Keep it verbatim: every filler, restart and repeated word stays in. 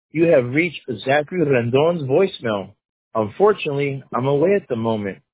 You have reached Zachary Rendon's voicemail. Unfortunately, I'm away at the moment.